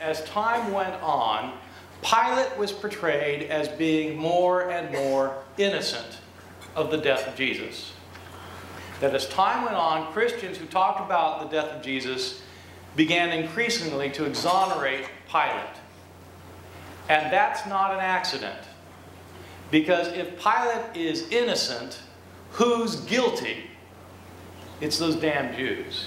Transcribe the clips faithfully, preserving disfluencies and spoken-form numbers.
as time went on, Pilate was portrayed as being more and more innocent of the death of Jesus. That as time went on, Christians who talked about the death of Jesus began increasingly to exonerate Pilate. And that's not an accident. Because if Pilate is innocent, who's guilty? It's those damn Jews.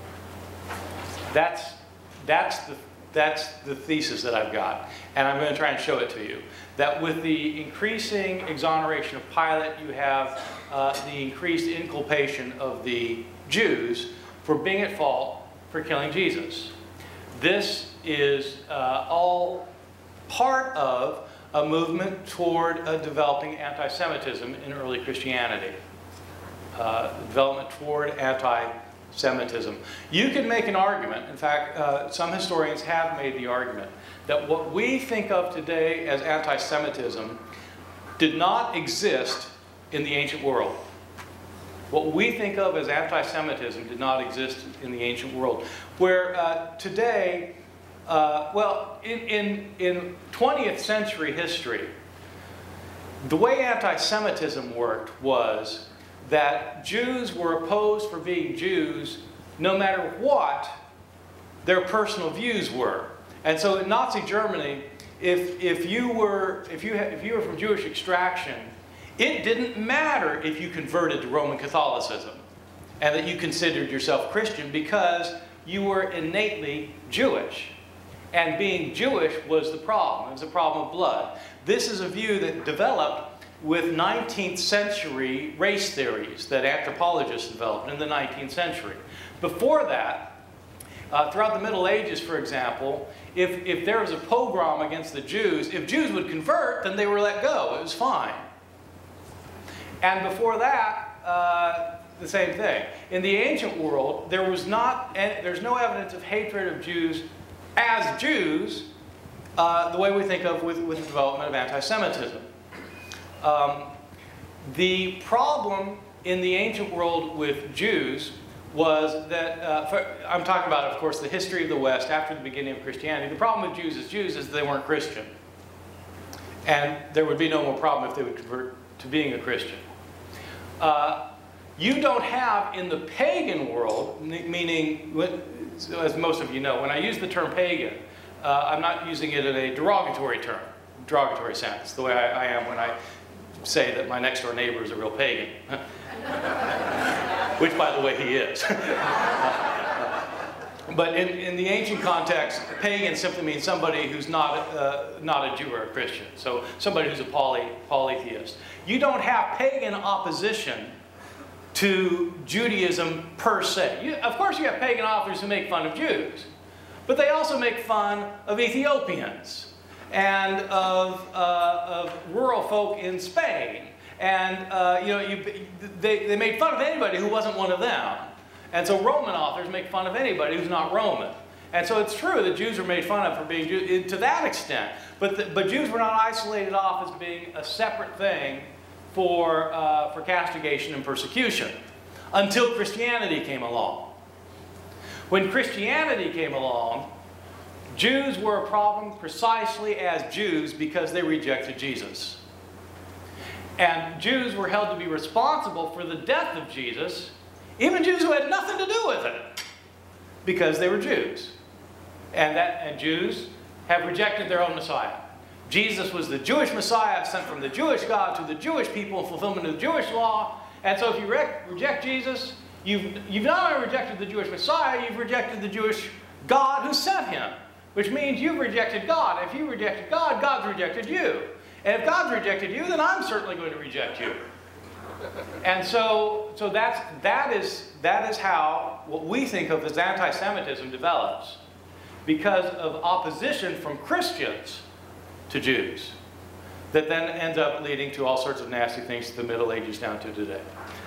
That's, that's, the, that's the thesis that I've got. And I'm going to try and show it to you. That with the increasing exoneration of Pilate, you have uh, the increased inculpation of the Jews for being at fault for killing Jesus. This is uh, all part of a movement toward uh, developing anti-Semitism in early Christianity. Uh, development toward anti-Semitism. You can make an argument, in fact, uh, some historians have made the argument, that what we think of today as anti-Semitism did not exist in the ancient world. What we think of as anti-Semitism did not exist in the ancient world. Where uh, today, uh, well, in, in, in twentieth century history, the way anti-Semitism worked was that Jews were opposed for being Jews no matter what their personal views were. And so in Nazi Germany, if, if, you, were, if, you, if you were from Jewish extraction, it didn't matter if you converted to Roman Catholicism and that you considered yourself Christian because you were innately Jewish. And being Jewish was the problem. It was a problem of blood. This is a view that developed with nineteenth century race theories that anthropologists developed in the nineteenth century. Before that, uh, throughout the Middle Ages, for example, if, if there was a pogrom against the Jews, if Jews would convert, then they were let go. It was fine. And before that, uh, the same thing. In the ancient world, there was not, there's no evidence of hatred of Jews as Jews, uh, the way we think of with, with the development of anti-Semitism. Um, the problem in the ancient world with Jews was that, uh, for, I'm talking about, of course, the history of the West after the beginning of Christianity. The problem with Jews as Jews is they weren't Christian. And there would be no more problem if they would convert to being a Christian. Uh, you don't have in the pagan world, meaning, as most of you know, when I use the term pagan, uh, I'm not using it in a derogatory term, derogatory sense, the way I, I am when I say that my next door neighbor is a real pagan. Which, by the way, he is. But in, in the ancient context, pagan simply means somebody who's not, uh, not a Jew or a Christian. So somebody who's a poly, polytheist. You don't have pagan opposition to Judaism per se. You, of course you have pagan authors who make fun of Jews. But they also make fun of Ethiopians and of, uh, of rural folk in Spain. And uh, you know, you, they, they made fun of anybody who wasn't one of them. And so Roman authors make fun of anybody who's not Roman. And so it's true that Jews are made fun of for being Jews to that extent. But, the, but Jews were not isolated off as being a separate thing for, uh, for castigation and persecution until Christianity came along. When Christianity came along, Jews were a problem precisely as Jews because they rejected Jesus. And Jews were held to be responsible for the death of Jesus, even Jews who had nothing to do with it, because they were Jews. And, that, and Jews have rejected their own Messiah. Jesus was the Jewish Messiah sent from the Jewish God to the Jewish people in fulfillment of the Jewish law. And so if you re reject Jesus, you've, you've not only rejected the Jewish Messiah, you've rejected the Jewish God who sent him, which means you've rejected God. If you rejected God, God's rejected you. And if God's rejected you, then I'm certainly going to reject you. And so, so that's, that, is, that is how what we think of as anti-Semitism develops, because of opposition from Christians to Jews, that then ends up leading to all sorts of nasty things to the Middle Ages down to today.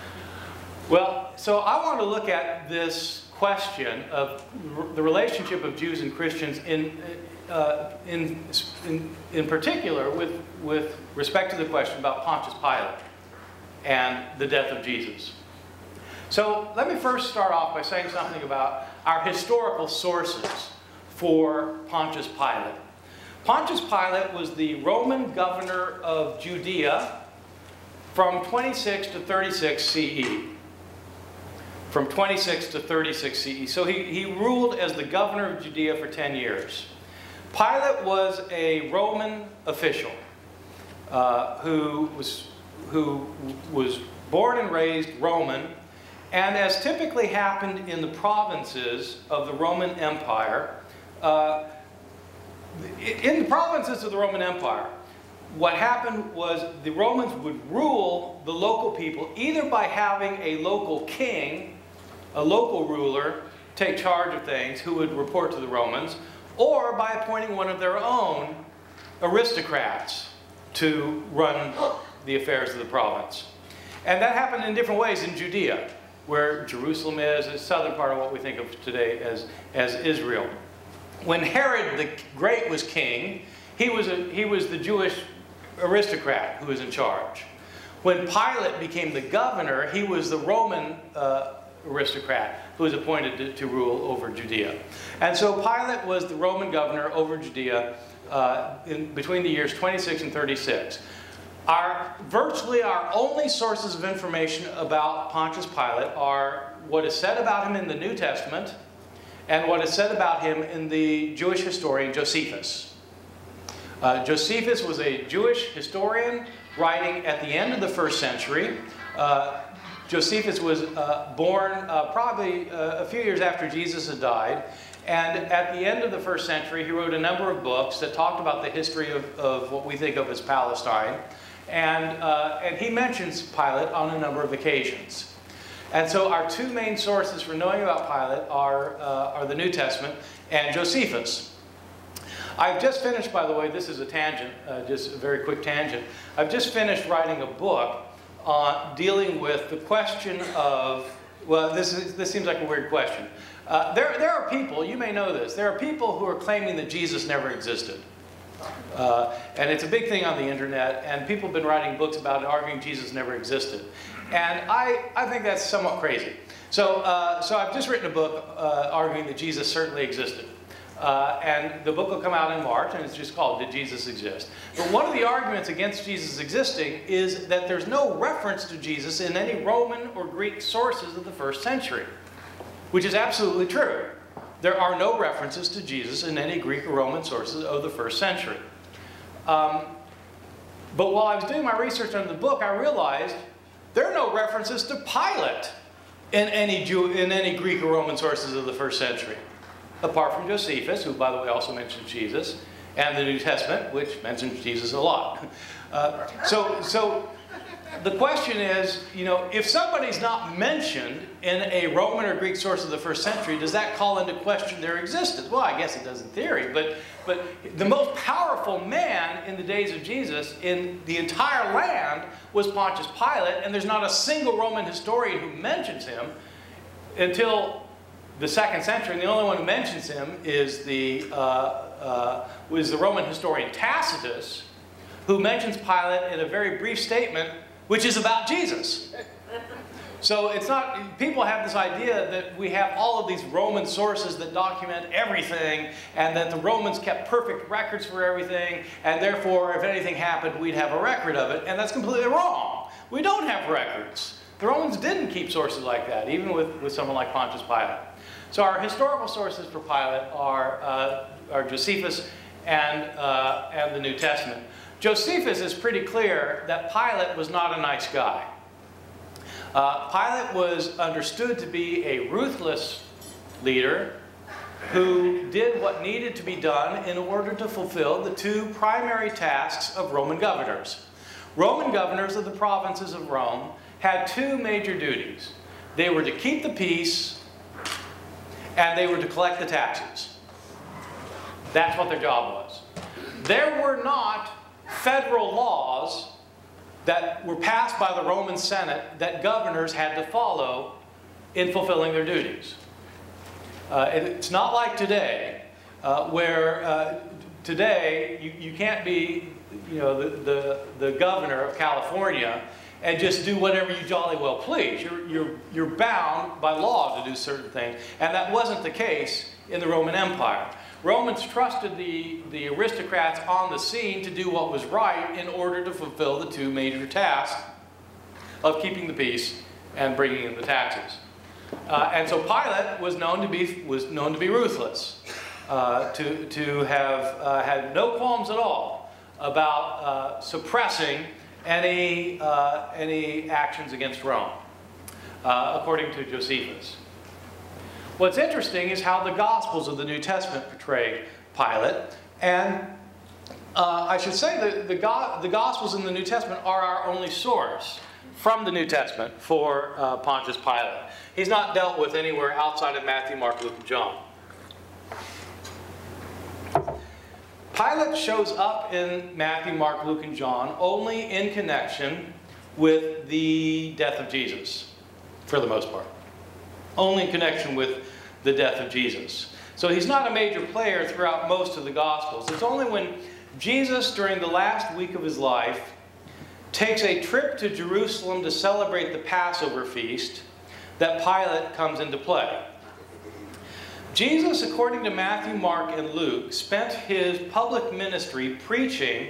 Well, so I want to look at this question of the relationship of Jews and Christians in, uh, in, in, in particular with, with respect to the question about Pontius Pilate and the death of Jesus. So let me first start off by saying something about our historical sources for Pontius Pilate. Pontius Pilate was the Roman governor of Judea from twenty-six to thirty-six C E. From twenty-six to thirty-six C E. So he, he ruled as the governor of Judea for ten years. Pilate was a Roman official uh, who was, who was born and raised Roman, and as typically happened in the provinces of the Roman Empire, uh, in the provinces of the Roman Empire, what happened was the Romans would rule the local people either by having a local king, a local ruler, take charge of things who would report to the Romans, or by appointing one of their own aristocrats to run the affairs of the province. And that happened in different ways in Judea, where Jerusalem is, the southern part of what we think of today as, as Israel. When Herod the Great was king, he was, a, he was the Jewish aristocrat who was in charge. When Pilate became the governor, he was the Roman uh, aristocrat who was appointed to, to rule over Judea. And so Pilate was the Roman governor over Judea uh, in, between the years twenty-six and thirty-six. Our, virtually our only sources of information about Pontius Pilate are what is said about him in the New Testament and what is said about him in the Jewish historian Josephus. Uh, Josephus was a Jewish historian writing at the end of the first century. Uh, Josephus was uh, born uh, probably uh, a few years after Jesus had died. And at the end of the first century, he wrote a number of books that talked about the history of, of what we think of as Palestine. And, uh, and he mentions Pilate on a number of occasions. And so our two main sources for knowing about Pilate are, uh, are the New Testament and Josephus. I've just finished, by the way, this is a tangent, uh, just a very quick tangent. I've just finished writing a book on dealing with the question of, well, this, is, this seems like a weird question. Uh, there, there are people, you may know this, there are people who are claiming that Jesus never existed. Uh, and it's a big thing on the internet, and people have been writing books about it, arguing Jesus never existed. And I, I think that's somewhat crazy. So, uh, so I've just written a book uh, arguing that Jesus certainly existed. Uh, and the book will come out in March, and it's just called Did Jesus Exist? But one of the arguments against Jesus existing is that there's no reference to Jesus in any Roman or Greek sources of the first century, which is absolutely true. There are no references to Jesus in any Greek or Roman sources of the first century. Um, but while I was doing my research on the book, I realized there are no references to Pilate in any, Jew, in any Greek or Roman sources of the first century, apart from Josephus, who, by the way, also mentions Jesus, and the New Testament, which mentions Jesus a lot. Uh, so, so the question is, you know, if somebody's not mentioned in a Roman or Greek source of the first century, does that call into question their existence? Well, I guess it does in theory, but, but the most powerful man in the days of Jesus in the entire land was Pontius Pilate, and there's not a single Roman historian who mentions him until the second century, and the only one who mentions him is the, uh, uh, was the Roman historian Tacitus, who mentions Pilate in a very brief statement, which is about Jesus. So it's not, people have this idea that we have all of these Roman sources that document everything, and that the Romans kept perfect records for everything, and therefore if anything happened, we'd have a record of it, and that's completely wrong. We don't have records. The Romans didn't keep sources like that, even with, with someone like Pontius Pilate. So our historical sources for Pilate are, uh, are Josephus and, uh, and the New Testament. Josephus is pretty clear that Pilate was not a nice guy. Uh, Pilate was understood to be a ruthless leader who did what needed to be done in order to fulfill the two primary tasks of Roman governors. Roman governors of the provinces of Rome had two major duties. They were to keep the peace, and they were to collect the taxes. That's what their job was. There were not federal laws that were passed by the Roman Senate that governors had to follow in fulfilling their duties. Uh, it's not like today, uh, where uh, today you, you can't be, you know, the, the, the governor of California and just do whatever you jolly well please. You're, you're, you're bound by law to do certain things. And that wasn't the case in the Roman Empire. Romans trusted the, the aristocrats on the scene to do what was right in order to fulfill the two major tasks of keeping the peace and bringing in the taxes. Uh, and so Pilate was known to be, was known to be ruthless, uh, to, to have uh, had no qualms at all about uh, suppressing any, uh, any actions against Rome, uh, according to Josephus. What's interesting is how the Gospels of the New Testament portray Pilate. And uh, I should say that the, Go the Gospels in the New Testament are our only source from the New Testament for uh, Pontius Pilate. He's not dealt with anywhere outside of Matthew, Mark, Luke, and John. Pilate shows up in Matthew, Mark, Luke, and John only in connection with the death of Jesus, for the most part. Only in connection with the death of Jesus. So he's not a major player throughout most of the Gospels. It's only when Jesus, during the last week of his life, takes a trip to Jerusalem to celebrate the Passover feast that Pilate comes into play. Jesus, according to Matthew, Mark, and Luke, spent his public ministry preaching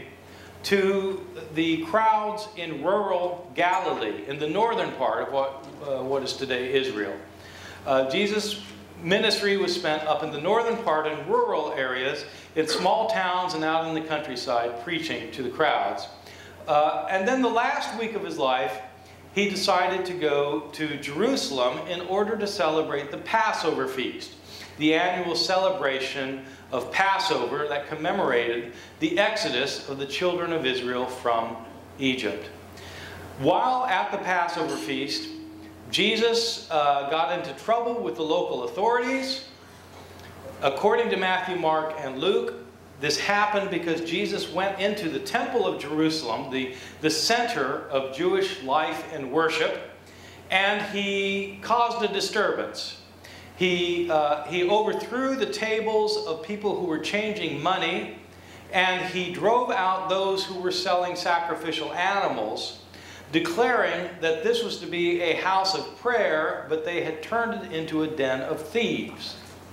to the crowds in rural Galilee, in the northern part of what, uh, what is today Israel. Uh, Jesus' ministry was spent up in the northern part in rural areas, in small towns and out in the countryside, preaching to the crowds. Uh, and then the last week of his life, he decided to go to Jerusalem in order to celebrate the Passover feast, the annual celebration of Passover that commemorated the exodus of the children of Israel from Egypt. While at the Passover feast, Jesus uh, got into trouble with the local authorities. According to Matthew, Mark, and Luke, this happened because Jesus went into the temple of Jerusalem, the, the center of Jewish life and worship, and he caused a disturbance. He, uh, he overthrew the tables of people who were changing money, and he drove out those who were selling sacrificial animals, declaring that this was to be a house of prayer, but they had turned it into a den of thieves.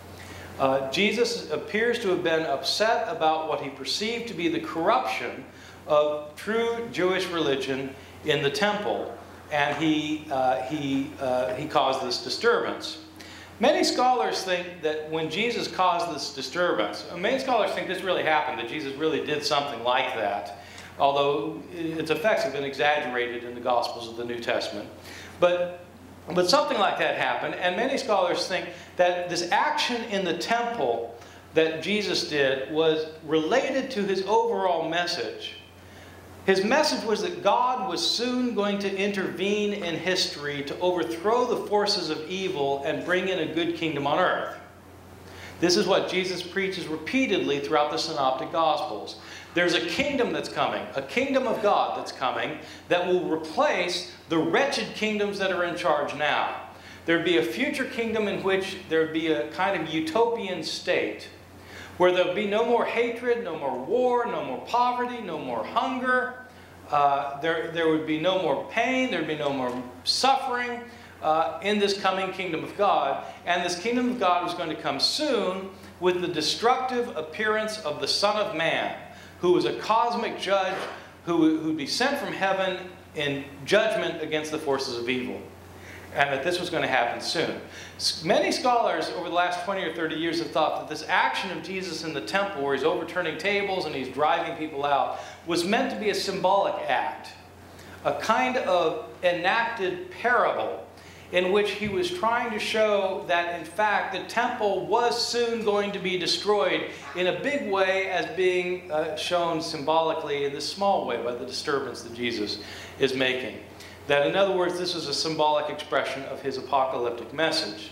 Uh, Jesus appears to have been upset about what he perceived to be the corruption of true Jewish religion in the temple, and he, uh, he, uh, he caused this disturbance. Many scholars think that when Jesus caused this disturbance, many scholars think this really happened, that Jesus really did something like that, although its effects have been exaggerated in the Gospels of the New Testament. But But something like that happened, and many scholars think that this action in the temple that Jesus did was related to his overall message. His message was that God was soon going to intervene in history to overthrow the forces of evil and bring in a good kingdom on earth. This is what Jesus preaches repeatedly throughout the Synoptic Gospels. There's a kingdom that's coming, a kingdom of God that's coming, that will replace the wretched kingdoms that are in charge now. There'd be a future kingdom in which there'd be a kind of utopian state, where there'd be no more hatred, no more war, no more poverty, no more hunger. Uh, there, there would be no more pain, there'd be no more suffering uh, in this coming kingdom of God. And this kingdom of God was going to come soon with the destructive appearance of the Son of Man, who was a cosmic judge who would be sent from heaven in judgment against the forces of evil. And that this was going to happen soon. Many scholars over the last twenty or thirty years have thought that this action of Jesus in the temple, where he's overturning tables and he's driving people out, was meant to be a symbolic act, a kind of enacted parable in which he was trying to show that, in fact, the temple was soon going to be destroyed in a big way, as being uh, shown symbolically in this small way by the disturbance that Jesus is making. That, in other words, this is a symbolic expression of his apocalyptic message.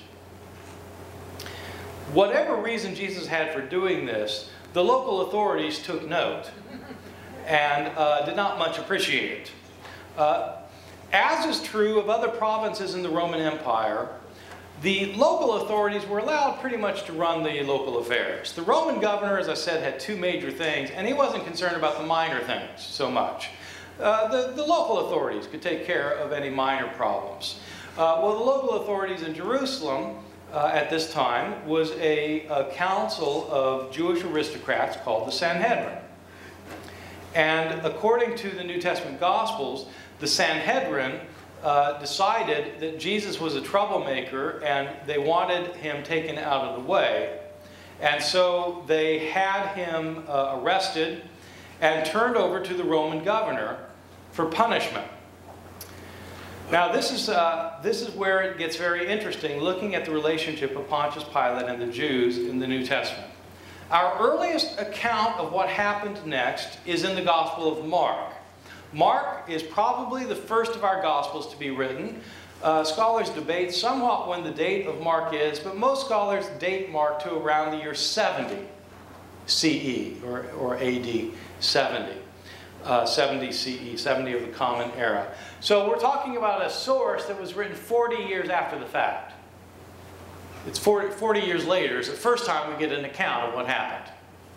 Whatever reason Jesus had for doing this, the local authorities took note and uh, did not much appreciate it. Uh, As is true of other provinces in the Roman Empire, the local authorities were allowed pretty much to run the local affairs. The Roman governor, as I said, had two major things, and he wasn't concerned about the minor things so much. Uh, the, the local authorities could take care of any minor problems. Uh, well, the local authorities in Jerusalem uh, at this time was a, a council of Jewish aristocrats called the Sanhedrin. And according to the New Testament Gospels, the Sanhedrin uh, decided that Jesus was a troublemaker and they wanted him taken out of the way. And so they had him uh, arrested and turned over to the Roman governor for punishment. Now this is, uh, this is where it gets very interesting, looking at the relationship of Pontius Pilate and the Jews in the New Testament. Our earliest account of what happened next is in the Gospel of Mark. Mark is probably the first of our Gospels to be written. Uh, scholars debate somewhat when the date of Mark is, but most scholars date Mark to around the year seventy C E or, or A D seventy. Uh, seventy C E, seventy of the Common Era. So we're talking about a source that was written forty years after the fact. It's forty, forty years later. It's the first time we get an account of what happened.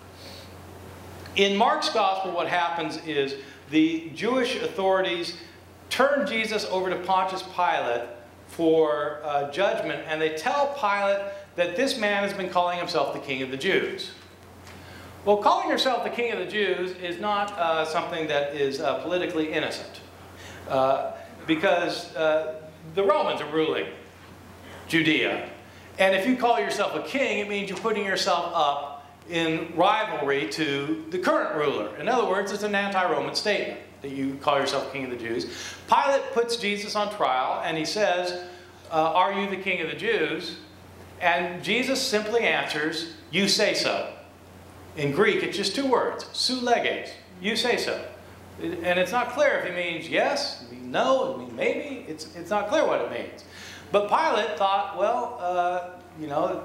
In Mark's Gospel, what happens is the Jewish authorities turn Jesus over to Pontius Pilate for uh, judgment, and they tell Pilate that this man has been calling himself the King of the Jews. Well, calling yourself the King of the Jews is not uh, something that is uh, politically innocent. Uh, because uh, the Romans are ruling Judea. And if you call yourself a king, it means you're putting yourself up in rivalry to the current ruler. In other words, it's an anti-Roman statement that you call yourself King of the Jews. Pilate puts Jesus on trial and he says, uh, are you the King of the Jews? And Jesus simply answers, you say so. In Greek, it's just two words, su leges, you say so. And it's not clear if he means yes, it means no, it means maybe. It's, it's not clear what it means. But Pilate thought, well, uh, you know,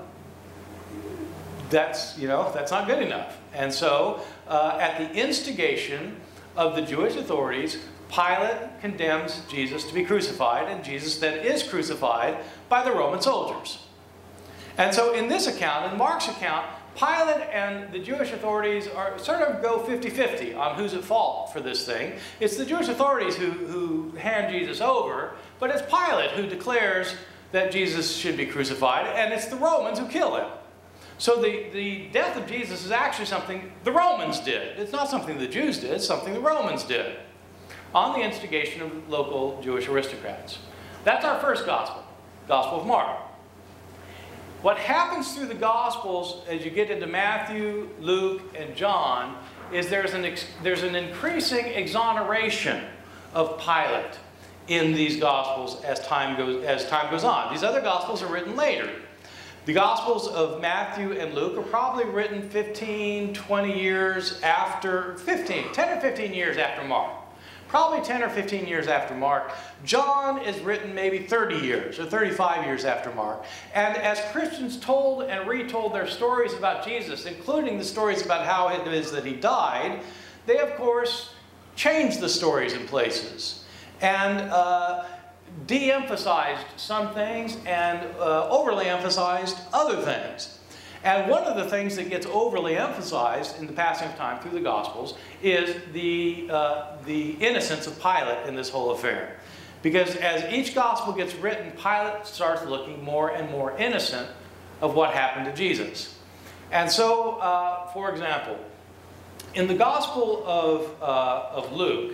that's, you know, that's not good enough. And so, uh, at the instigation of the Jewish authorities, Pilate condemns Jesus to be crucified, and Jesus then is crucified by the Roman soldiers. And so in this account, in Mark's account, Pilate and the Jewish authorities are sort of go fifty fifty on who's at fault for this thing. It's the Jewish authorities who, who hand Jesus over, but it's Pilate who declares that Jesus should be crucified, and it's the Romans who kill him. So the, the death of Jesus is actually something the Romans did. It's not something the Jews did, it's something the Romans did, on the instigation of local Jewish aristocrats. That's our first gospel, Gospel of Mark. What happens through the Gospels as you get into Matthew, Luke, and John is there's an, ex there's an increasing exoneration of Pilate in these Gospels as time goes, as time goes on. These other Gospels are written later. The Gospels of Matthew and Luke are probably written fifteen, twenty years after, fifteen, ten or fifteen years after Mark. Probably ten or fifteen years after Mark. John is written maybe thirty years or thirty-five years after Mark. And as Christians told and retold their stories about Jesus, including the stories about how it is that he died, they of course changed the stories in places and uh, de-emphasized some things and uh, overly emphasized other things. And one of the things that gets overly emphasized in the passing of time through the Gospels is the, uh, the innocence of Pilate in this whole affair. Because as each Gospel gets written, Pilate starts looking more and more innocent of what happened to Jesus. And so, uh, for example, in the Gospel of, uh, of Luke,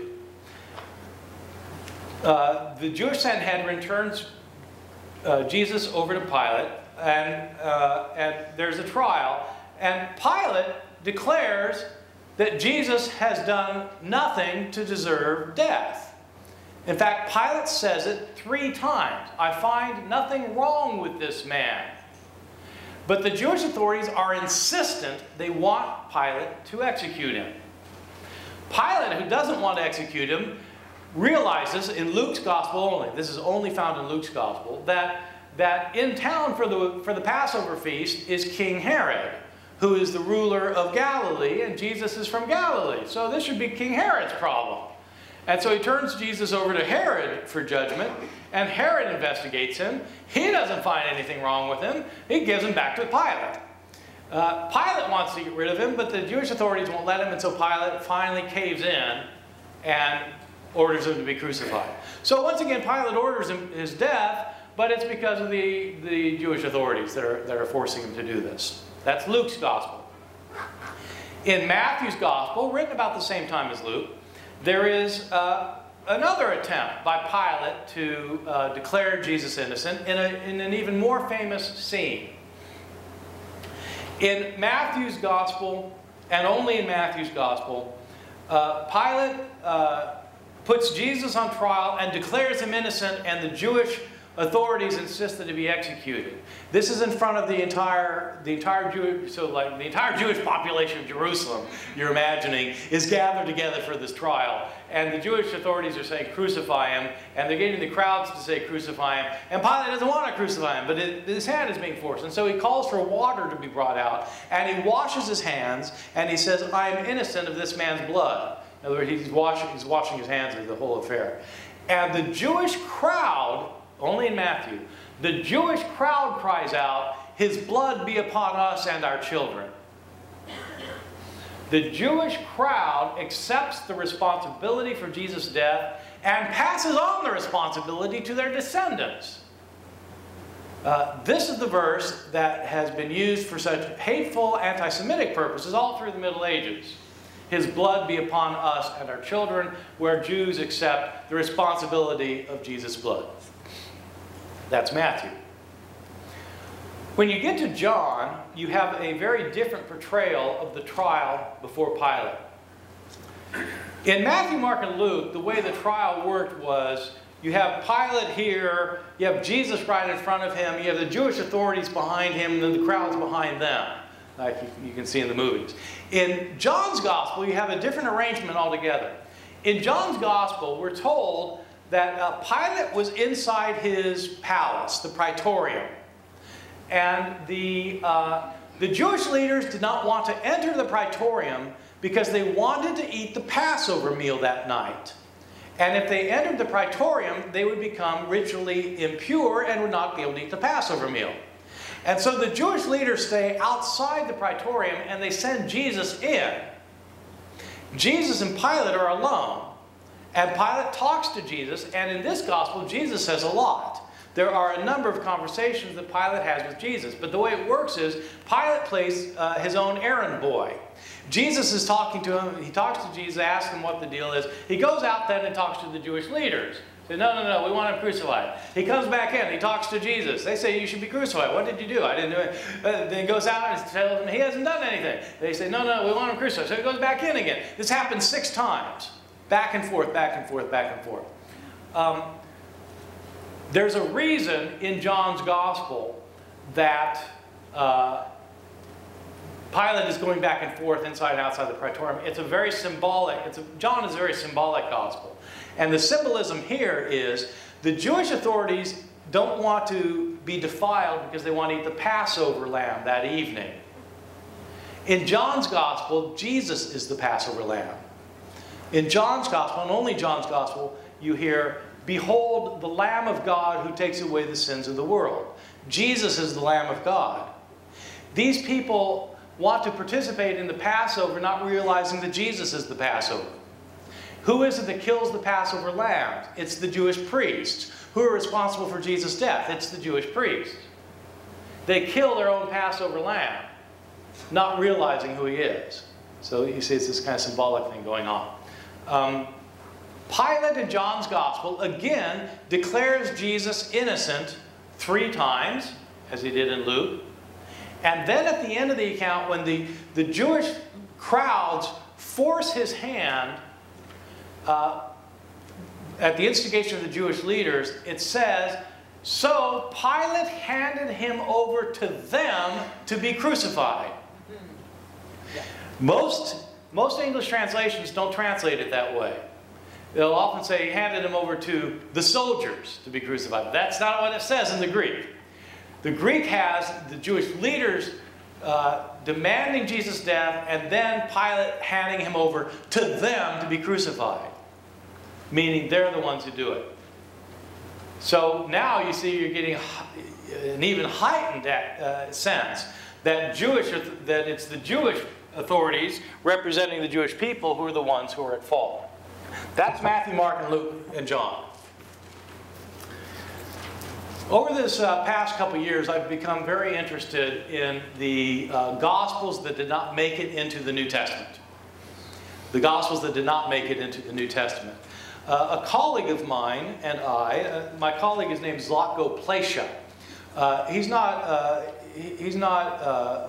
uh, the Jewish Sanhedrin turns uh, Jesus over to Pilate, and, uh, and there's a trial, and Pilate declares that Jesus has done nothing to deserve death. In fact, Pilate says it three times. I find nothing wrong with this man. But the Jewish authorities are insistent they want Pilate to execute him. Pilate, who doesn't want to execute him, realizes in Luke's Gospel only, this is only found in Luke's Gospel, that that in town for the, for the Passover feast is King Herod, who is the ruler of Galilee, and Jesus is from Galilee. So this should be King Herod's problem. And so he turns Jesus over to Herod for judgment, and Herod investigates him. He doesn't find anything wrong with him. He gives him back to Pilate. Uh, Pilate wants to get rid of him, but the Jewish authorities won't let him, and so Pilate finally caves in and orders him to be crucified. So once again, Pilate orders him, his death, but it's because of the, the Jewish authorities that are, that are forcing him to do this. That's Luke's gospel. In Matthew's gospel, written about the same time as Luke, there is uh, another attempt by Pilate to uh, declare Jesus innocent in, a, in an even more famous scene. In Matthew's gospel, and only in Matthew's gospel, uh, Pilate uh, puts Jesus on trial and declares him innocent, and the Jewish authorities insist that he be executed. This is in front of the entire, the entire Jewish, so like the entire Jewish population of Jerusalem, you're imagining, is gathered together for this trial. And the Jewish authorities are saying, crucify him. And they're getting the crowds to say, crucify him. And Pilate doesn't want to crucify him, but it, his hand is being forced. And so he calls for water to be brought out. And he washes his hands, and he says, I am innocent of this man's blood. In other words, he's washing, he's washing his hands of the whole affair. And the Jewish crowd, only in Matthew, the Jewish crowd cries out, his blood be upon us and our children. The Jewish crowd accepts the responsibility for Jesus' death and passes on the responsibility to their descendants. Uh, this is the verse that has been used for such hateful anti-Semitic purposes all through the Middle Ages. His blood be upon us and our children, where Jews accept the responsibility of Jesus' blood. That's Matthew. When you get to John, you have a very different portrayal of the trial before Pilate. In Matthew, Mark, and Luke, the way the trial worked was you have Pilate here, you have Jesus right in front of him, you have the Jewish authorities behind him, and then the crowds behind them, like you, you can see in the movies. In John's Gospel, you have a different arrangement altogether. In John's Gospel, we're told that uh, Pilate was inside his palace, the Praetorium. And the, uh, the Jewish leaders did not want to enter the Praetorium because they wanted to eat the Passover meal that night. And if they entered the Praetorium, they would become ritually impure and would not be able to eat the Passover meal. And so the Jewish leaders stay outside the Praetorium and they send Jesus in. Jesus and Pilate are alone. And Pilate talks to Jesus, and in this gospel, Jesus says a lot. There are a number of conversations that Pilate has with Jesus. But the way it works is, Pilate plays uh, his own errand boy. Jesus is talking to him. He talks to Jesus, asks him what the deal is. He goes out then and talks to the Jewish leaders. They say, no, no, no, we want him crucified. He comes back in. He talks to Jesus. They say, you should be crucified. What did you do? I didn't do it. Uh, then he goes out and tells them he hasn't done anything. They say, no, no, we want him crucified. So he goes back in again. This happens six times. Back and forth, back and forth, back and forth. Um, there's a reason in John's Gospel that uh, Pilate is going back and forth inside and outside the Praetorium. It's a very symbolic, it's a, John is a very symbolic Gospel. And the symbolism here is the Jewish authorities don't want to be defiled because they want to eat the Passover lamb that evening. In John's Gospel, Jesus is the Passover lamb. In John's Gospel, and only John's Gospel, you hear, behold the Lamb of God who takes away the sins of the world. Jesus is the Lamb of God. These people want to participate in the Passover, not realizing that Jesus is the Passover. Who is it that kills the Passover lambs? It's the Jewish priests. Who are responsible for Jesus' death? It's the Jewish priests. They kill their own Passover lamb, not realizing who he is. So you see it's this kind of symbolic thing going on. Um, Pilate in John's Gospel again declares Jesus innocent three times, as he did in Luke. And then at the end of the account, when the, the Jewish crowds force his hand, uh, at the instigation of the Jewish leaders, it says, so Pilate handed him over to them to be crucified. Yeah. Most Most English translations don't translate it that way. They'll often say he handed him over to the soldiers to be crucified. That's not what it says in the Greek. The Greek has the Jewish leaders uh, demanding Jesus' death and then Pilate handing him over to them to be crucified. Meaning they're the ones who do it. So now you see you're getting an even heightened uh, sense that Jewish, that it's the Jewish authorities representing the Jewish people who are the ones who are at fault. That's Matthew, Mark, and Luke, and John. Over this uh, past couple years, I've become very interested in the uh, Gospels that did not make it into the New Testament. The Gospels that did not make it into the New Testament. Uh, a colleague of mine and I, uh, my colleague is named Zlatko Plesha. Uh, he's not, uh, he, he's not uh,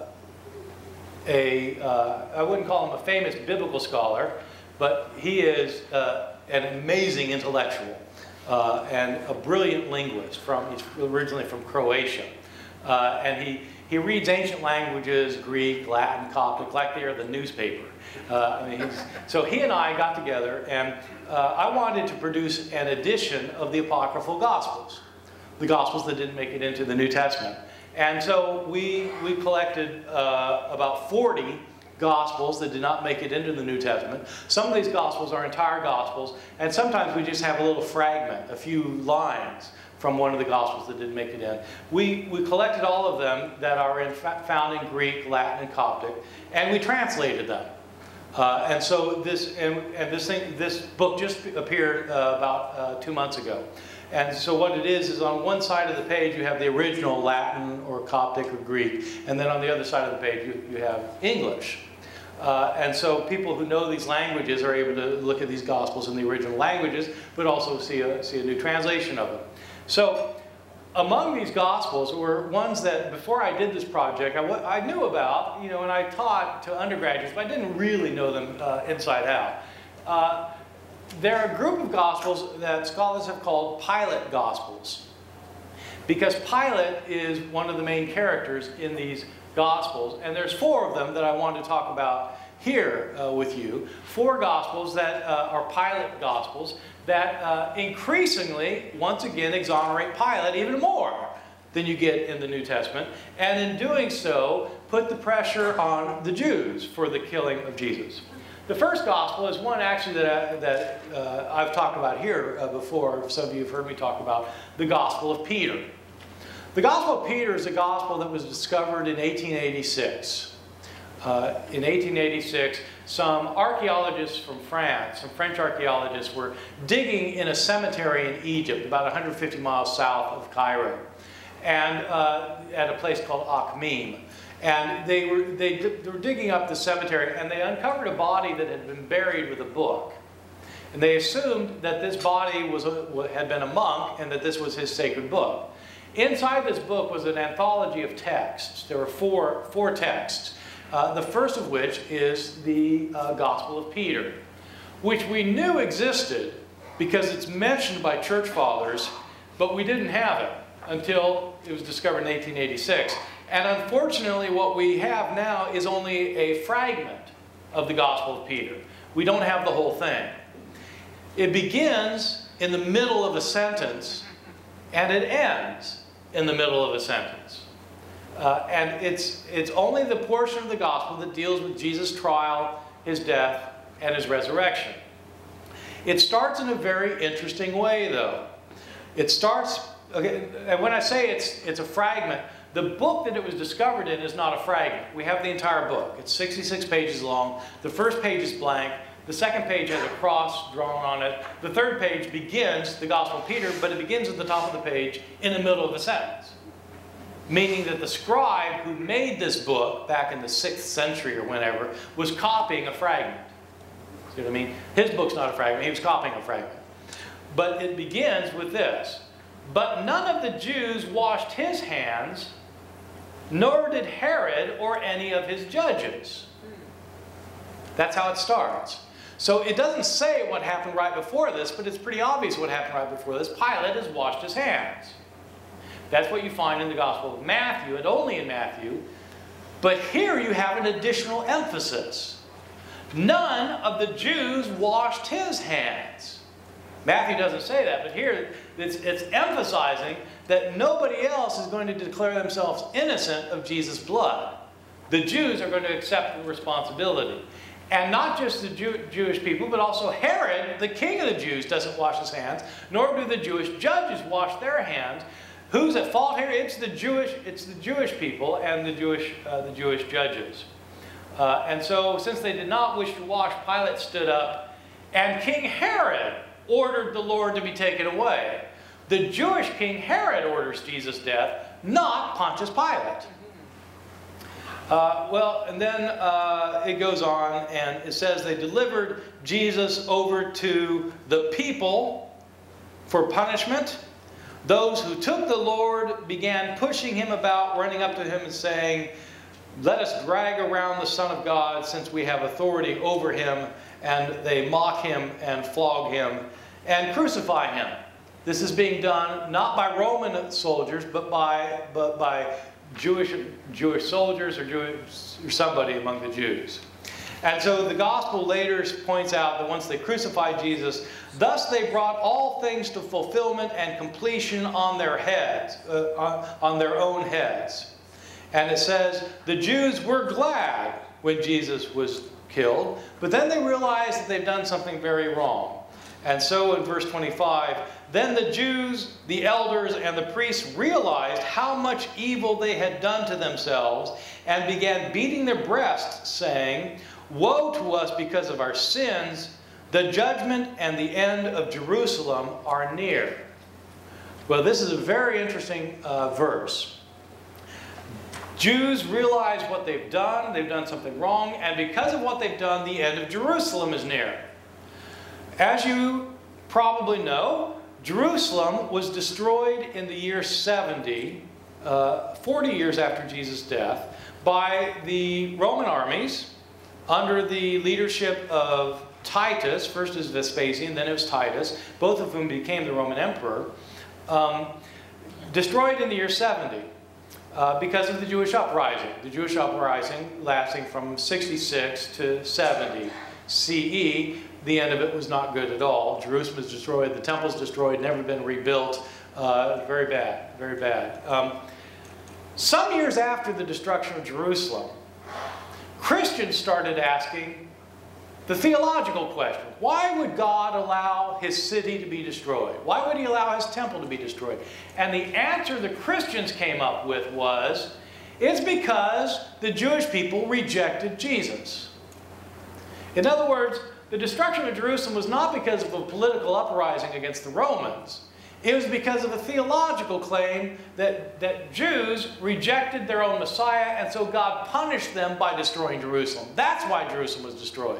a, uh, I wouldn't call him a famous biblical scholar, but he is uh, an amazing intellectual. Uh, and a brilliant linguist. From he's originally from Croatia, uh, and he he reads ancient languages, Greek, Latin, Coptic, like they are the newspaper. Uh, I mean, he's, so he and I got together, and uh, I wanted to produce an edition of the Apocryphal Gospels, the Gospels that didn't make it into the New Testament. And so we we collected uh, about forty Gospels that did not make it into the New Testament. Some of these Gospels are entire Gospels, and sometimes we just have a little fragment, a few lines from one of the Gospels that didn't make it in. We, we collected all of them that are in, found in Greek, Latin, and Coptic, and we translated them. Uh, and so this, and, and this, thing, this book just appeared uh, about uh, two months ago. And so what it is, is on one side of the page you have the original Latin or Coptic or Greek, and then on the other side of the page you, you have English. Uh, and so people who know these languages are able to look at these Gospels in the original languages, but also see a, see a new translation of them. So among these Gospels were ones that before I did this project I, w I knew about, you know, and I taught to undergraduates, but I didn't really know them uh, inside out. Uh, There are a group of Gospels that scholars have called Pilate Gospels, because Pilate is one of the main characters in these Gospels, and there's four of them that I want to talk about here uh, with you. Four Gospels that uh, are Pilate Gospels that uh, increasingly, once again, exonerate Pilate even more than you get in the New Testament, and in doing so, put the pressure on the Jews for the killing of Jesus. The first Gospel is one actually that, I, that uh, I've talked about here uh, before. Some of you have heard me talk about the Gospel of Peter. The Gospel of Peter is a Gospel that was discovered in eighteen eighty-six. Uh, in eighteen eighty-six, some archaeologists from France, some French archaeologists, were digging in a cemetery in Egypt, about one hundred fifty miles south of Cairo, and uh, at a place called Akhmim. And they were, they, they were digging up the cemetery, and they uncovered a body that had been buried with a book. And they assumed that this body was a, had been a monk, and that this was his sacred book. Inside this book was an anthology of texts. There were four, four texts, uh, the first of which is the uh, Gospel of Peter, which we knew existed because it's mentioned by church fathers, but we didn't have it until it was discovered in eighteen eighty-six. And unfortunately, what we have now is only a fragment of the Gospel of Peter. We don't have the whole thing. It begins in the middle of a sentence, and it ends in the middle of a sentence. Uh, and it's, it's only the portion of the Gospel that deals with Jesus' trial, his death, and his resurrection. It starts in a very interesting way, though. It starts, okay, and when I say it's, it's a fragment, the book that it was discovered in is not a fragment. We have the entire book. It's sixty-six pages long. The first page is blank. The second page has a cross drawn on it. The third page begins the Gospel of Peter, but it begins at the top of the page in the middle of a sentence. Meaning that the scribe who made this book back in the sixth century or whenever was copying a fragment. See what I mean? His book's not a fragment. He was copying a fragment. But it begins with this. But none of the Jews washed his hands, nor did Herod or any of his judges. That's how it starts. So it doesn't say what happened right before this, but it's pretty obvious what happened right before this. Pilate has washed his hands. That's what you find in the Gospel of Matthew, and only in Matthew. But here you have an additional emphasis. None of the Jews washed his hands. Matthew doesn't say that, but here it's, it's emphasizing that nobody else is going to declare themselves innocent of Jesus' blood. The Jews are going to accept the responsibility. And not just the Jew, Jewish people, but also Herod, the king of the Jews, doesn't wash his hands, nor do the Jewish judges wash their hands. Who's at fault here? It's the Jewish, it's the Jewish people and the Jewish, uh, the Jewish judges. Uh, and so, since they did not wish to wash, Pilate stood up, and King Herod ordered the Lord to be taken away. the Jewish king Herod orders Jesus' death, not Pontius Pilate. Uh, well, and then uh, it goes on, and it says they delivered Jesus over to the people for punishment. Those who took the Lord began pushing him about, running up to him and saying, "Let us drag around the Son of God, since we have authority over him." And they mock him and flog him and crucify him. This is being done not by Roman soldiers, but by, but by Jewish, Jewish soldiers or, Jewish, or somebody among the Jews. And so the gospel later points out that once they crucified Jesus, thus they brought all things to fulfillment and completion on their heads, uh, on, on their own heads. And it says, the Jews were glad when Jesus was killed, but then they realized that they've done something very wrong. And so in verse twenty-five, then the Jews, the elders, and the priests realized how much evil they had done to themselves and began beating their breasts, saying, "Woe to us because of our sins! The judgment and the end of Jerusalem are near." Well, this is a very interesting uh, verse. Jews realize what they've done. They've done something wrong. And because of what they've done, the end of Jerusalem is near. As you probably know, Jerusalem was destroyed in the year seventy, uh, forty years after Jesus' death, by the Roman armies under the leadership of Titus. First is Vespasian, then it was Titus, both of whom became the Roman emperor. Um, destroyed in the year seventy. Uh, because of the Jewish uprising. The Jewish uprising lasting from sixty-six to seventy C E. The end of it was not good at all. Jerusalem was destroyed, the temple's destroyed, never been rebuilt. Uh, very bad, very bad. Um, some years after the destruction of Jerusalem, Christians started asking the theological question: why would God allow his city to be destroyed? Why would he allow his temple to be destroyed? And the answer the Christians came up with was, it's because the Jewish people rejected Jesus. In other words, the destruction of Jerusalem was not because of a political uprising against the Romans. It was because of a theological claim that, that Jews rejected their own Messiah, and so God punished them by destroying Jerusalem. That's why Jerusalem was destroyed.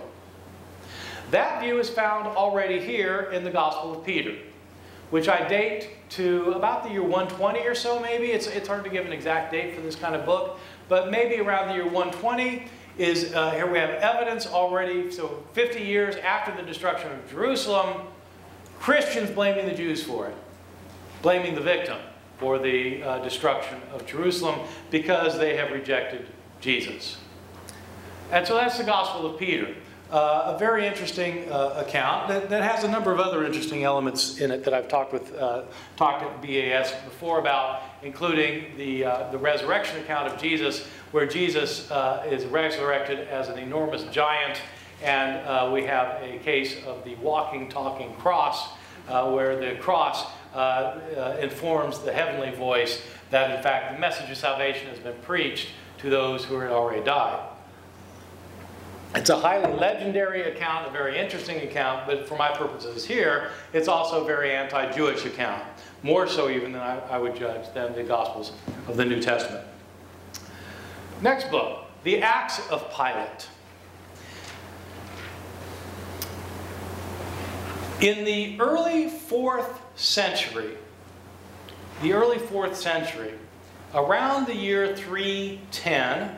That view is found already here in the Gospel of Peter, which I date to about the year one twenty or so, maybe. It's, it's hard to give an exact date for this kind of book, but maybe around the year one twenty is, uh, here we have evidence already, so fifty years after the destruction of Jerusalem, Christians blaming the Jews for it, blaming the victim for the uh, destruction of Jerusalem because they have rejected Jesus. And so that's the Gospel of Peter. Uh, a very interesting uh, account that, that has a number of other interesting elements in it that I've talked with uh, talked at B A S before about, including the uh, the resurrection account of Jesus, where Jesus uh, is resurrected as an enormous giant, and uh, we have a case of the walking, talking cross, uh, where the cross uh, uh, informs the heavenly voice that, in fact, the message of salvation has been preached to those who had already died. It's a highly legendary account, a very interesting account, but for my purposes here, it's also a very anti-Jewish account. More so even than I, I would judge than the Gospels of the New Testament. Next book, The Acts of Pilate. In the early fourth century, the early fourth century, around the year three ten,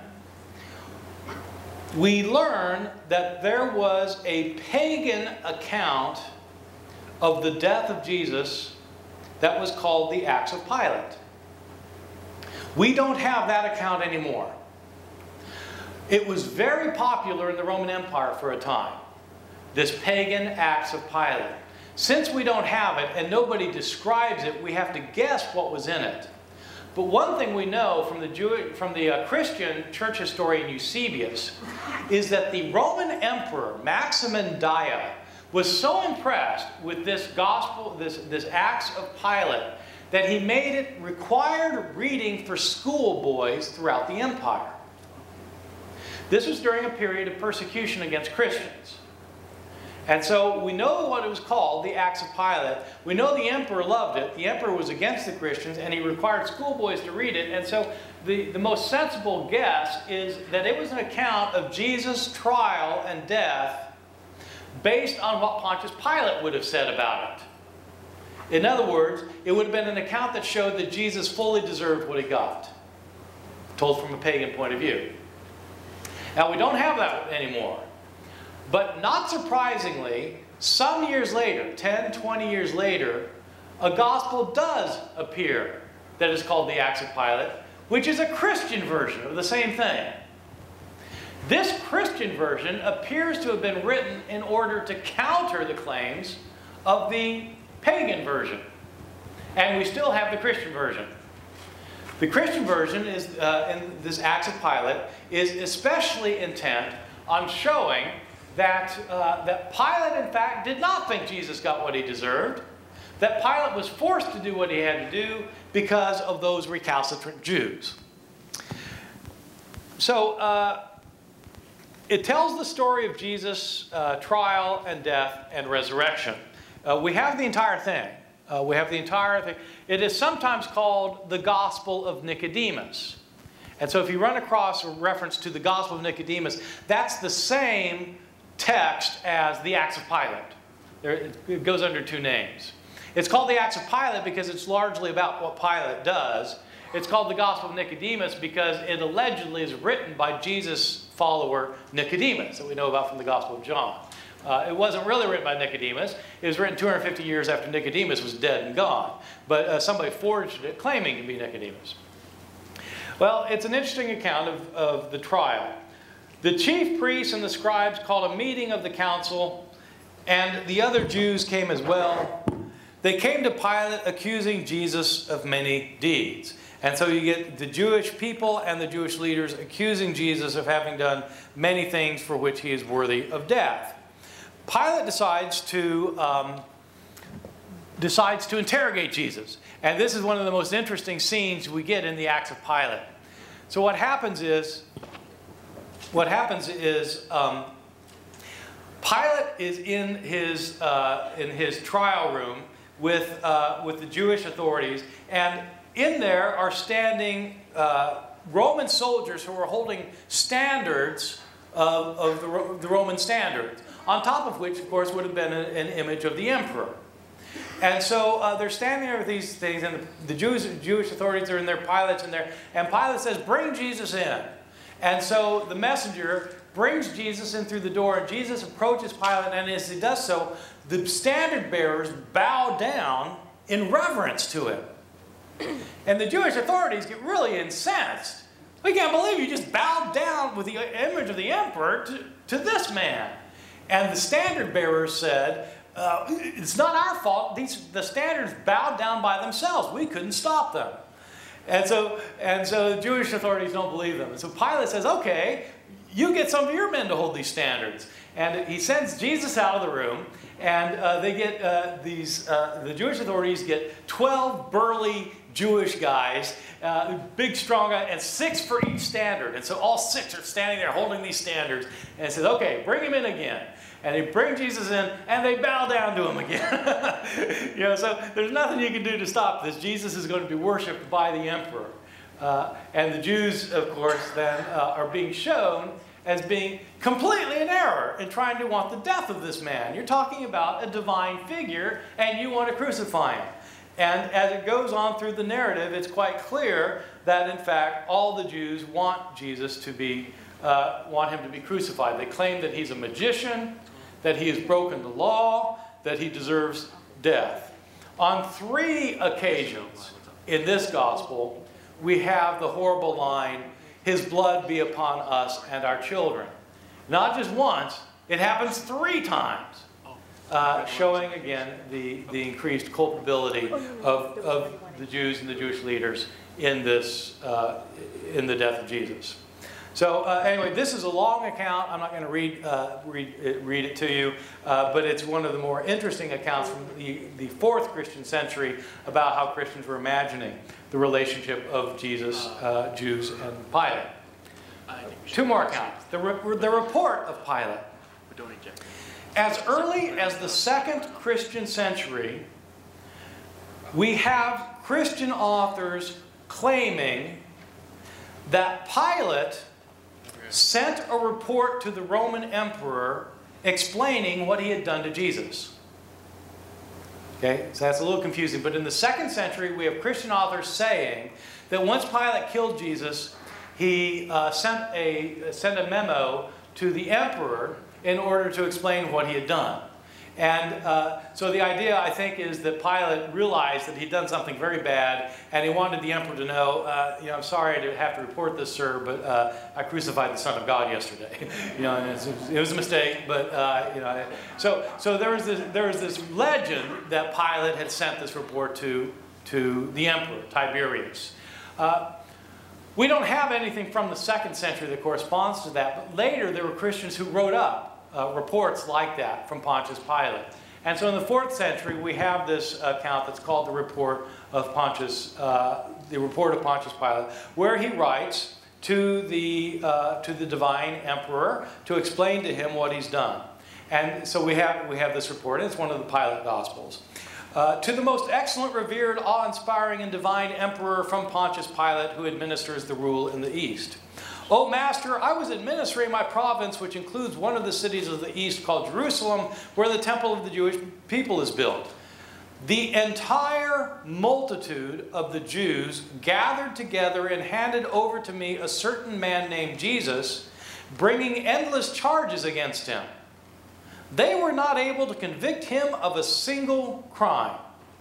we learn that there was a pagan account of the death of Jesus that was called the Acts of Pilate. We don't have that account anymore. It was very popular in the Roman Empire for a time, this pagan Acts of Pilate. Since we don't have it and nobody describes it, we have to guess what was in it. But one thing we know from the, Jew, from the uh, Christian church historian Eusebius is that the Roman emperor Maximin Daia was so impressed with this gospel, this, this Acts of Pilate, that he made it required reading for schoolboys throughout the empire. This was during a period of persecution against Christians. And so we know what it was called, the Acts of Pilate. We know the emperor loved it. The emperor was against the Christians, and he required schoolboys to read it. And so the, the most sensible guess is that it was an account of Jesus' trial and death based on what Pontius Pilate would have said about it. In other words, it would have been an account that showed that Jesus fully deserved what he got, told from a pagan point of view. Now, we don't have that anymore. But not surprisingly, some years later, ten, twenty years later, a gospel does appear that is called the Acts of Pilate, which is a Christian version of the same thing. This Christian version appears to have been written in order to counter the claims of the pagan version. And we still have the Christian version. The Christian version is, uh, in this Acts of Pilate, is especially intent on showing that, uh, that Pilate, in fact, did not think Jesus got what he deserved. That Pilate was forced to do what he had to do because of those recalcitrant Jews. So, uh, it tells the story of Jesus' uh, trial and death and resurrection. Uh, we have the entire thing. Uh, we have the entire thing. It is sometimes called the Gospel of Nicodemus. And so if you run across a reference to the Gospel of Nicodemus, that's the same text as the Acts of Pilate. There, it goes under two names. It's called the Acts of Pilate because it's largely about what Pilate does. It's called the Gospel of Nicodemus because it allegedly is written by Jesus' follower Nicodemus, that we know about from the Gospel of John. Uh, it wasn't really written by Nicodemus. It was written two hundred fifty years after Nicodemus was dead and gone. But uh, somebody forged it claiming to be Nicodemus. Well, it's an interesting account of, of the trial. The chief priests and the scribes called a meeting of the council, and the other Jews came as well. They came to Pilate accusing Jesus of many deeds. And so you get the Jewish people and the Jewish leaders accusing Jesus of having done many things for which he is worthy of death. Pilate decides to, um, decides to interrogate Jesus. And this is one of the most interesting scenes we get in the Acts of Pilate. So what happens is, what happens is um, Pilate is in his, uh, in his trial room with, uh, with the Jewish authorities, and in there are standing uh, Roman soldiers who are holding standards of, of the, the Roman standards, on top of which, of course, would have been an, an image of the emperor. And so uh, they're standing there with these things, and the, the Jews, Jewish authorities are in there, Pilate's in there, and Pilate says, "Bring Jesus in." And so the messenger brings Jesus in through the door, and Jesus approaches Pilate, and as he does so, the standard bearers bow down in reverence to him. And the Jewish authorities get really incensed. We can't believe you just bowed down with the image of the emperor to, to this man. And the standard bearers said, uh, it's not our fault. These, the standards bowed down by themselves. We couldn't stop them. And so, and so the Jewish authorities don't believe them. And so Pilate says, okay, you get some of your men to hold these standards. And he sends Jesus out of the room, and uh, they get uh, these, uh, the Jewish authorities get twelve burly Jewish guys, uh, big, strong guys, and six for each standard. And so all six are standing there holding these standards. And it says, okay, bring him in again. And they bring Jesus in, and they bow down to him again. You know, so there's nothing you can do to stop this. Jesus is going to be worshipped by the emperor. Uh, and the Jews, of course, then uh, are being shown as being completely in error in trying to want the death of this man. You're talking about a divine figure, and you want to crucify him. And as it goes on through the narrative, it's quite clear that, in fact, all the Jews want Jesus to be, uh, want him to be crucified. They claim that he's a magician, that he has broken the law, that he deserves death. On three occasions in this gospel, we have the horrible line, "His blood be upon us and our children." Not just once, it happens three times. Uh, showing again the, the increased culpability of, of the Jews and the Jewish leaders in this, uh, in the death of Jesus. So uh, anyway, this is a long account. I'm not going to read, uh, read, it, read it to you, uh, but it's one of the more interesting accounts from the, the fourth Christian century about how Christians were imagining the relationship of Jesus, uh, Jews, and Pilate. Two more accounts. The, re the report of Pilate. as early as the second Christian century, we have Christian authors claiming that Pilate sent a report to the Roman emperor explaining what he had done to Jesus. Okay, so that's a little confusing. But in the second century, we have Christian authors saying that once Pilate killed Jesus, he uh, sent, a, sent a memo to the emperor in order to explain what he had done. And uh, so the idea, I think, is that Pilate realized that he'd done something very bad, and he wanted the emperor to know, uh, you know, I'm sorry to have to report this, sir, but uh, I crucified the Son of God yesterday. you know, and it was a mistake, but uh, you know. So, so there was this, there was this legend that Pilate had sent this report to to the emperor Tiberius. Uh, we don't have anything from the second century that corresponds to that, but later there were Christians who wrote up Uh, reports like that from Pontius Pilate. And so in the fourth century, we have this account that's called the report of Pontius, uh, the report of Pontius Pilate, where he writes to the, uh, to the divine emperor to explain to him what he's done. And so we have, we have this report, and it's one of the Pilate Gospels. Uh, to the most excellent, revered, awe-inspiring, and divine emperor from Pontius Pilate, who administers the rule in the East. O Master, I was administering my province, which includes one of the cities of the East called Jerusalem, where the temple of the Jewish people is built. The entire multitude of the Jews gathered together and handed over to me a certain man named Jesus, bringing endless charges against him. They were not able to convict him of a single crime.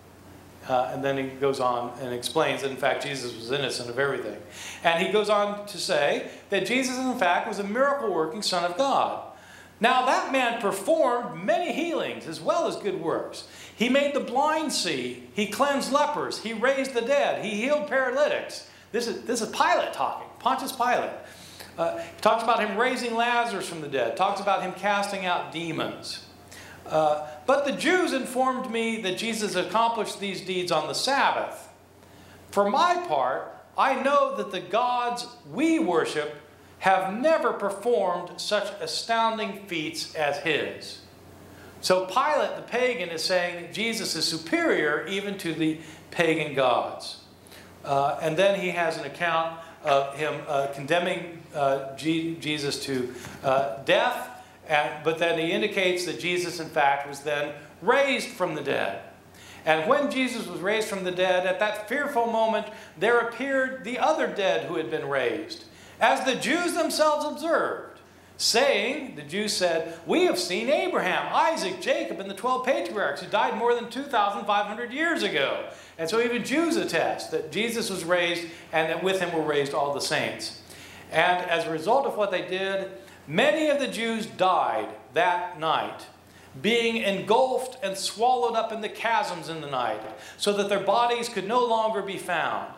Uh, and then he goes on and explains that, in fact, Jesus was innocent of everything. And he goes on to say that Jesus, in fact, was a miracle-working Son of God. Now, that man performed many healings as well as good works. He made the blind see. He cleansed lepers. He raised the dead. He healed paralytics. This is, this is Pilate talking, Pontius Pilate. Uh, he talks about him raising Lazarus from the dead. Talks about him casting out demons. Uh, but the Jews informed me that Jesus accomplished these deeds on the Sabbath. For my part, I know that the gods we worship have never performed such astounding feats as his. So Pilate, the pagan, is saying that Jesus is superior even to the pagan gods. Uh, and then he has an account of him uh, condemning uh, G Jesus to uh, death. And, but then he indicates that Jesus, in fact, was then raised from the dead. And when Jesus was raised from the dead, at that fearful moment, there appeared the other dead who had been raised, as the Jews themselves observed, saying, the Jews said, we have seen Abraham, Isaac, Jacob, and the twelve patriarchs who died more than two thousand five hundred years ago. And so even Jews attest that Jesus was raised and that with him were raised all the saints. And as a result of what they did, many of the Jews died that night, being engulfed and swallowed up in the chasms in the night, so that their bodies could no longer be found.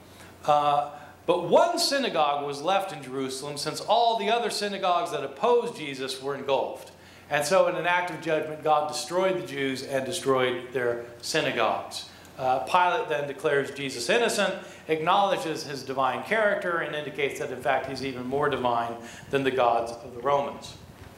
Uh, but one synagogue was left in Jerusalem, since all the other synagogues that opposed Jesus were engulfed. And so in an act of judgment, God destroyed the Jews and destroyed their synagogues. Uh, Pilate then declares Jesus innocent, acknowledges his divine character, and indicates that, in fact, he's even more divine than the gods of the Romans.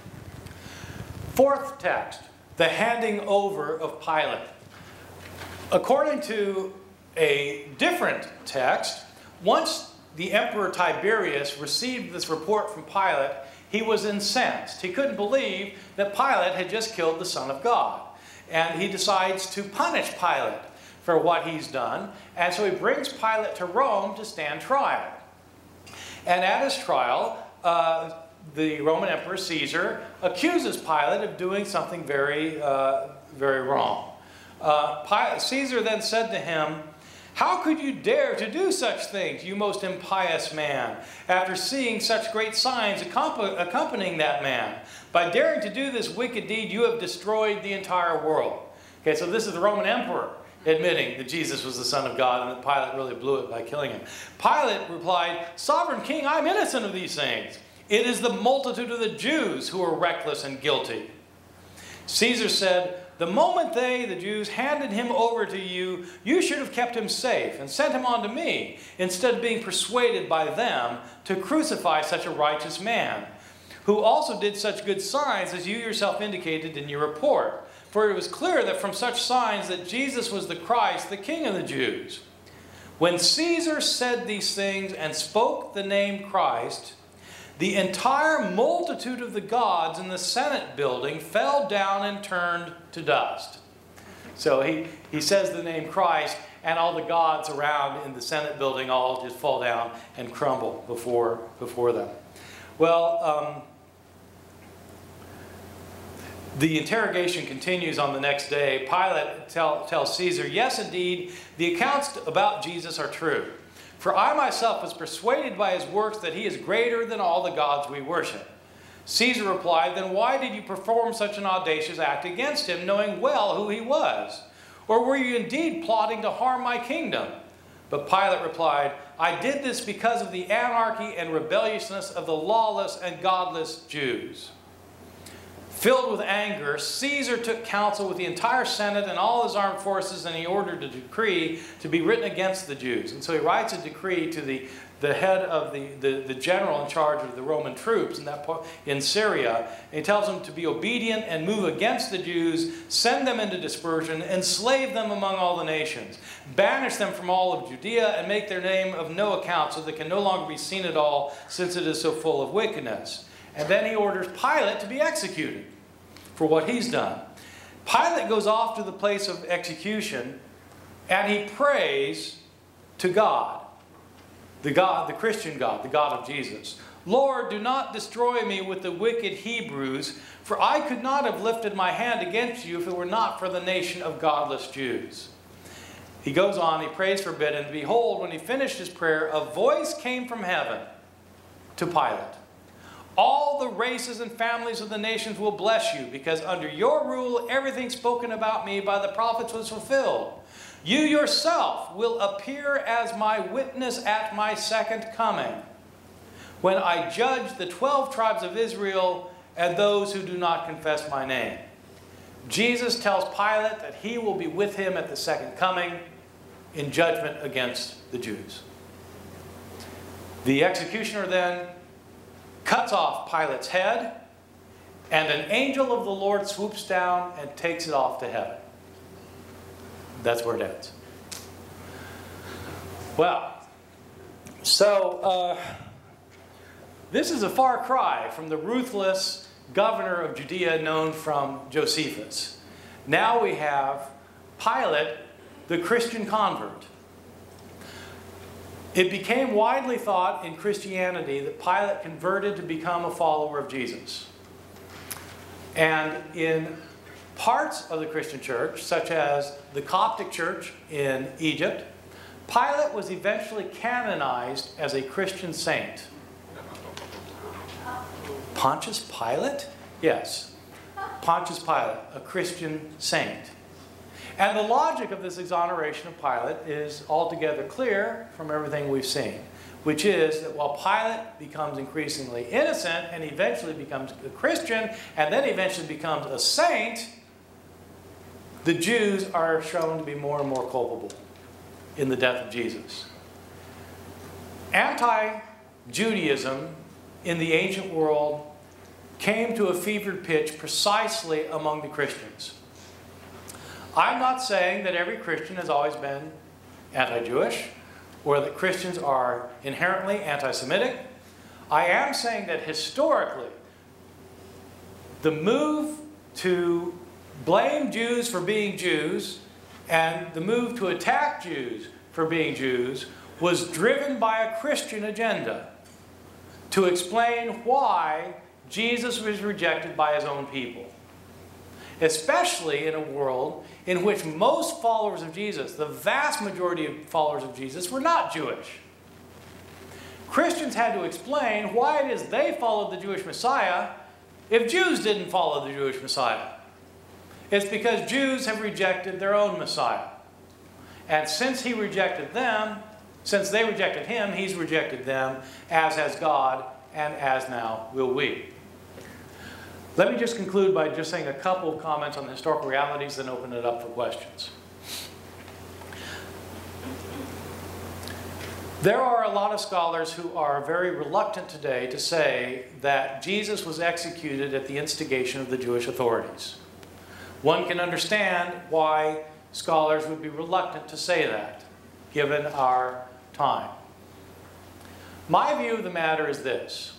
Fourth text, the handing over of Pilate. According to a different text, once the Emperor Tiberius received this report from Pilate, he was incensed. He couldn't believe that Pilate had just killed the Son of God. And he decides to punish Pilate for what he's done. And so he brings Pilate to Rome to stand trial. And at his trial, uh, the Roman Emperor Caesar accuses Pilate of doing something very, uh, very wrong. Uh, Pilate, Caesar then said to him, how could you dare to do such things, you most impious man, after seeing such great signs accompanying that man? By daring to do this wicked deed, you have destroyed the entire world. Okay, so this is the Roman Emperor admitting that Jesus was the Son of God and that Pilate really blew it by killing him. Pilate replied, Sovereign King, I'm innocent of these things. It is the multitude of the Jews who are reckless and guilty. Caesar said, the moment they, the Jews, handed him over to you, you should have kept him safe and sent him on to me, instead of being persuaded by them to crucify such a righteous man. who also did such good signs as you yourself indicated in your report. For it was clear that from such signs that Jesus was the Christ, the King of the Jews. When Caesar said these things and spoke the name Christ, the entire multitude of the gods in the Senate building fell down and turned to dust. So he, he says the name Christ, and all the gods around in the Senate building all just fall down and crumble before, before them. Well, um, the interrogation continues on the next day. Pilate tell, tells Caesar, yes, indeed, the accounts about Jesus are true. For I myself was persuaded by his works that he is greater than all the gods we worship. Caesar replied, then why did you perform such an audacious act against him, knowing well who he was? Or were you indeed plotting to harm my kingdom? But Pilate replied, I did this because of the anarchy and rebelliousness of the lawless and godless Jews. Filled with anger, Caesar took counsel with the entire Senate and all his armed forces, and he ordered a decree to be written against the Jews. And so he writes a decree to the, the head of the, the, the general in charge of the Roman troops in, that, in Syria. And he tells them to be obedient and move against the Jews, send them into dispersion, enslave them among all the nations, banish them from all of Judea, and make their name of no account, so they can no longer be seen at all, since it is so full of wickedness. And then he orders Pilate to be executed for what he's done. Pilate goes off to the place of execution, and he prays to God, the God, the Christian God, the God of Jesus. Lord, do not destroy me with the wicked Hebrews, for I could not have lifted my hand against you if it were not for the nation of godless Jews. He goes on, he prays for a bit, and behold, when he finished his prayer, a voice came from heaven to Pilate. All the races and families of the nations will bless you, because under your rule everything spoken about me by the prophets was fulfilled. You yourself will appear as my witness at my second coming, when I judge the twelve tribes of Israel and those who do not confess my name. Jesus tells Pilate that he will be with him at the second coming in judgment against the Jews. The executioner then cuts off Pilate's head, and an angel of the Lord swoops down and takes it off to heaven. That's where it ends. Well, so uh, this is a far cry from the ruthless governor of Judea known from Josephus. Now we have Pilate, the Christian convert. It became widely thought in Christianity that Pilate converted to become a follower of Jesus. And in parts of the Christian church, such as the Coptic church in Egypt, Pilate was eventually canonized as a Christian saint. Pontius Pilate? Yes. Pontius Pilate, a Christian saint. And the logic of this exoneration of Pilate is altogether clear from everything we've seen, which is that while Pilate becomes increasingly innocent and eventually becomes a Christian and then eventually becomes a saint, the Jews are shown to be more and more culpable in the death of Jesus. Anti-Judaism in the ancient world came to a fevered pitch precisely among the Christians. I'm not saying that every Christian has always been anti-Jewish or that Christians are inherently anti-Semitic. I am saying that historically, the move to blame Jews for being Jews and the move to attack Jews for being Jews was driven by a Christian agenda to explain why Jesus was rejected by his own people. Especially in a world in which most followers of Jesus, the vast majority of followers of Jesus, were not Jewish. Christians had to explain why it is they followed the Jewish Messiah if Jews didn't follow the Jewish Messiah. It's because Jews have rejected their own Messiah. And since he rejected them, since they rejected him, he's rejected them, as has God, and as now will we. Let me just conclude by just saying a couple of comments on the historical realities, then open it up for questions. There are a lot of scholars who are very reluctant today to say that Jesus was executed at the instigation of the Jewish authorities. One can understand why scholars would be reluctant to say that, given our time. My view of the matter is this.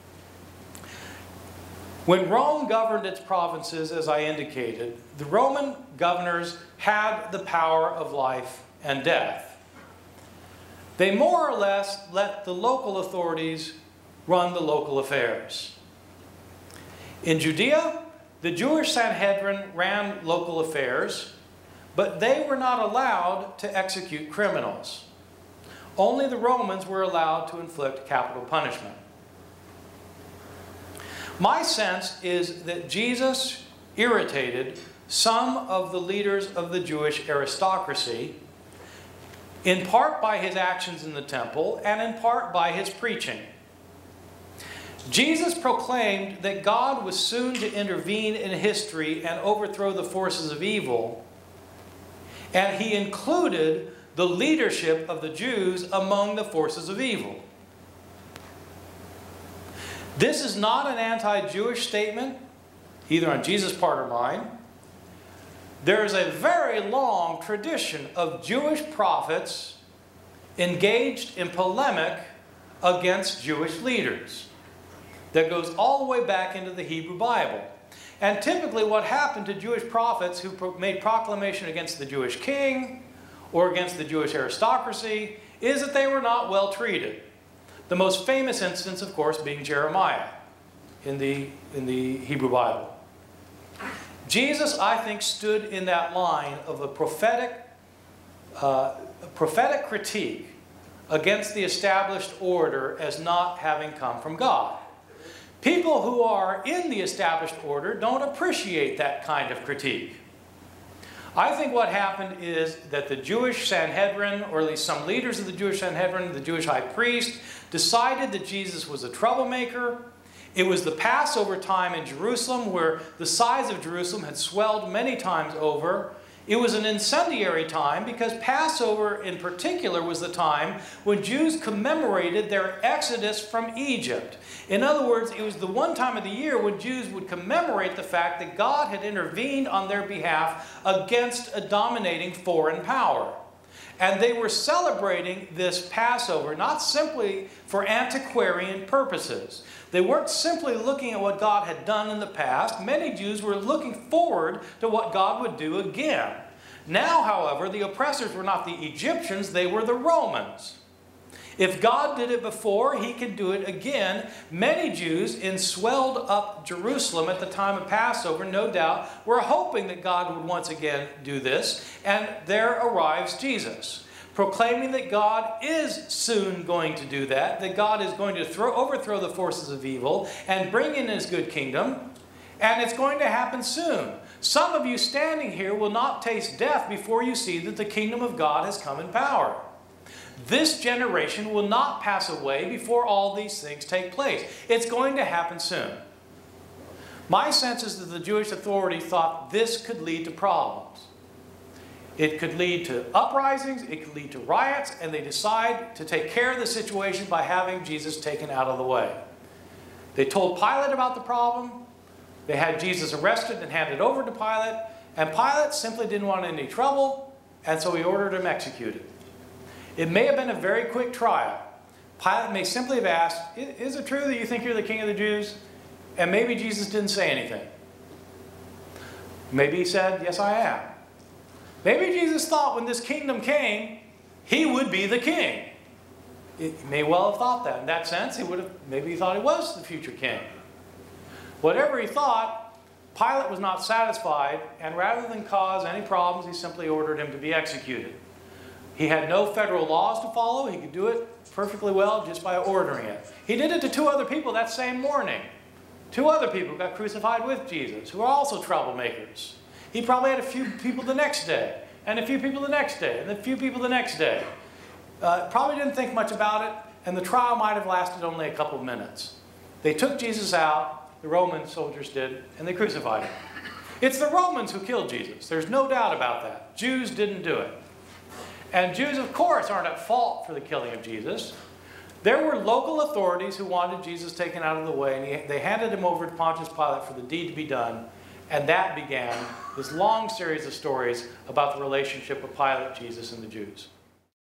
When Rome governed its provinces, as I indicated, the Roman governors had the power of life and death. They more or less let the local authorities run the local affairs. In Judea, the Jewish Sanhedrin ran local affairs, but they were not allowed to execute criminals. Only the Romans were allowed to inflict capital punishment. My sense is that Jesus irritated some of the leaders of the Jewish aristocracy, in part by his actions in the temple and in part by his preaching. Jesus proclaimed that God was soon to intervene in history and overthrow the forces of evil, and he included the leadership of the Jews among the forces of evil. This is not an anti-Jewish statement, either on Jesus' part or mine. There is a very long tradition of Jewish prophets engaged in polemic against Jewish leaders that goes all the way back into the Hebrew Bible. And typically what happened to Jewish prophets who made proclamation against the Jewish king or against the Jewish aristocracy is that they were not well treated. The most famous instance, of course, being Jeremiah in the, in the Hebrew Bible. Jesus, I think, stood in that line of a prophetic, uh, prophetic critique against the established order as not having come from God. People who are in the established order don't appreciate that kind of critique. I think what happened is that the Jewish Sanhedrin, or at least some leaders of the Jewish Sanhedrin, the Jewish high priest, decided that Jesus was a troublemaker. It was the Passover time in Jerusalem, where the size of Jerusalem had swelled many times over. It was an incendiary time because Passover in particular was the time when Jews commemorated their exodus from Egypt. In other words, it was the one time of the year when Jews would commemorate the fact that God had intervened on their behalf against a dominating foreign power. And they were celebrating this Passover not simply for antiquarian purposes. They weren't simply looking at what God had done in the past. Many Jews were looking forward to what God would do again. Now, however, the oppressors were not the Egyptians, they were the Romans. If God did it before, he can do it again. Many Jews in swelled up Jerusalem at the time of Passover, no doubt, were hoping that God would once again do this. And there arrives Jesus, proclaiming that God is soon going to do that, that God is going to throw, overthrow the forces of evil and bring in his good kingdom. And it's going to happen soon. Some of you standing here will not taste death before you see that the kingdom of God has come in power. This generation will not pass away before all these things take place. It's going to happen soon. My sense is that the Jewish authorities thought this could lead to problems. It could lead to uprisings, it could lead to riots, and they decide to take care of the situation by having Jesus taken out of the way. They told Pilate about the problem. They had Jesus arrested and handed over to Pilate, and Pilate simply didn't want any trouble, and so he ordered him executed. It may have been a very quick trial. Pilate may simply have asked, is it true that you think you're the king of the Jews? And maybe Jesus didn't say anything. Maybe he said, yes, I am. Maybe Jesus thought when this kingdom came, he would be the king. He may well have thought that. In that sense, he would have, maybe he thought he was the future king. Whatever he thought, Pilate was not satisfied, and rather than cause any problems, he simply ordered him to be executed. He had no federal laws to follow. He could do it perfectly well just by ordering it. He did it to two other people that same morning. Two other people got crucified with Jesus, who are also troublemakers. He probably had a few people the next day, and a few people the next day, and a few people the next day. Uh, probably didn't think much about it, and the trial might have lasted only a couple of minutes. They took Jesus out, the Roman soldiers did, and they crucified him. It's the Romans who killed Jesus. There's no doubt about that. Jews didn't do it. And Jews, of course, aren't at fault for the killing of Jesus. There were local authorities who wanted Jesus taken out of the way, and he, they handed him over to Pontius Pilate for the deed to be done. And that began this long series of stories about the relationship of Pilate, Jesus, and the Jews.